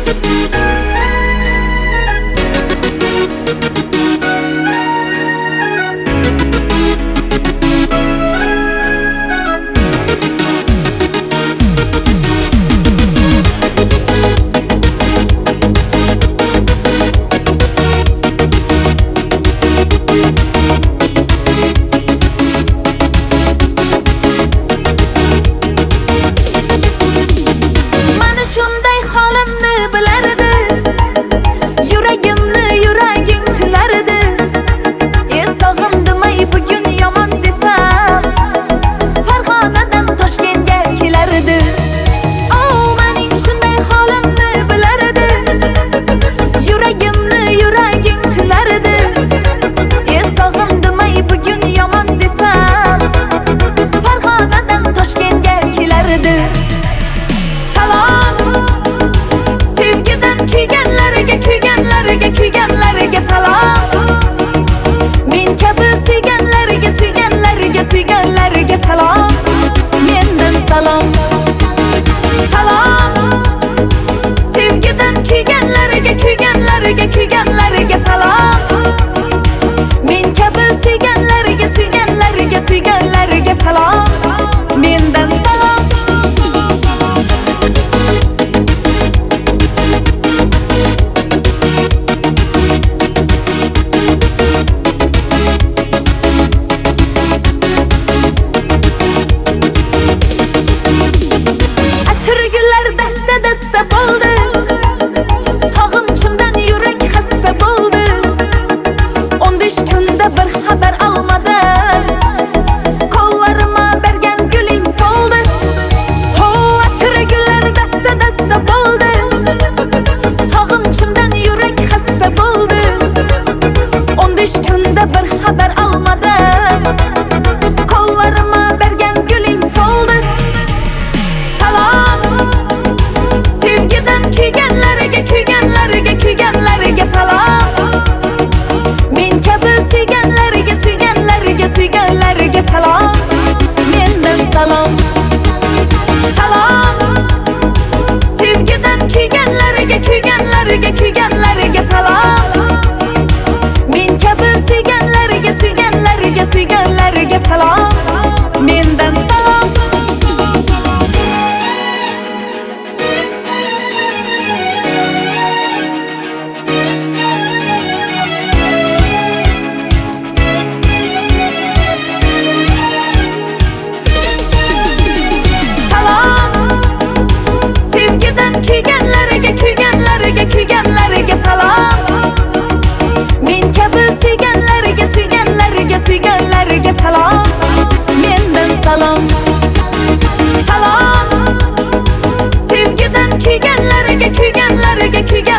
Kuyganlarga salom. Men kabi suyganlarga salom. Mendan salom. Salom. Sevgidan kuyganlarga salom. Men kabi suyganlarga salom. Mendan salom. Dasta bo'ldi, sog'inchimdan yurak xasta bo'ldi. 15 kunda bir xabar olmadim, qo'llarimga bergan guling soldi. Ho, atirgullar dasta bo'ldi, sog'inchimdan yurak xasta bo'ldi. 15 kunda bir xabar olmadim, qo'llarimga bergan guling soldi. Salom. Kuyganlarga salom. Men kabi suyganlarga salom. Mendan salom. Salom. Sevgidan kuyganlarga salom. Men kabi suyganlarga salom. Mendan salom. Kuyganlarga salom. Men kabi suyganlarga salom. Mendan salom. Salom. Sevgidan kuyganlarga